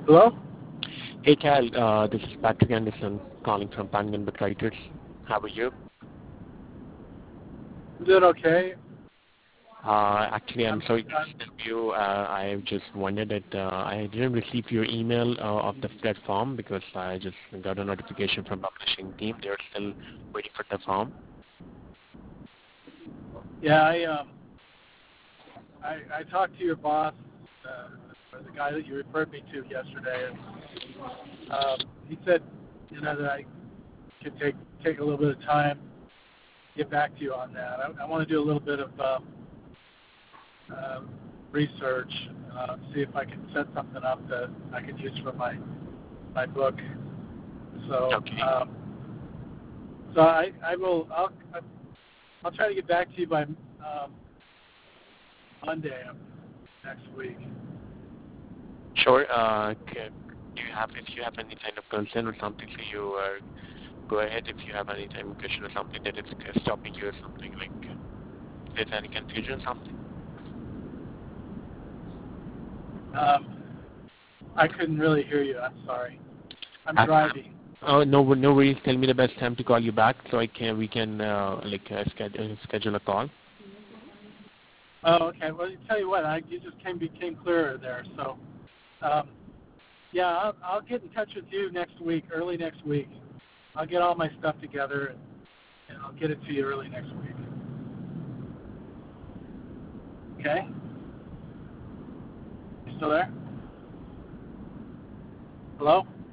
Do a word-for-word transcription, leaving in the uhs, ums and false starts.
Hello? Hey, Cal. Uh, this is Patrick Anderson calling from Penguin Book Writers. How are you? I'm doing okay. Uh, actually, I'm I'm, sorry to I'm, disturb you. Uh, I just wondered that uh, I didn't receive your email uh, of the platform because I just got a notification from publishing team. They're still waiting for the form. yeah, I, um, I, I talked to your boss, uh, or the guy that you referred me to yesterday, and um, he said, you know, that I could take take a little bit of time to get back to you on that. I, I want to do a little bit of um, uh, research, uh, see if I can set something up that I can use for my my book. So, Okay. um, so I, I will, I'll, I'll try to get back to you by um, Monday of next week. Sure. Uh, c- do you have, if you have any kind of concern or something, so you uh, go ahead. If you have any time question or something that is uh, stopping you or something like, uh, if there's any confusion or something. Um, I couldn't really hear you. I'm sorry. I'm Uh, driving. Oh, no, no worries. Tell me the best time to call you back so I can we can uh, like uh, schedule schedule a call. Oh, okay. Well, tell you what, I, you just came became clearer there. So, um, yeah, I'll, I'll get in touch with you next week, early next week. I'll get all my stuff together and, and I'll get it to you early next week. Okay? You still there? Hello?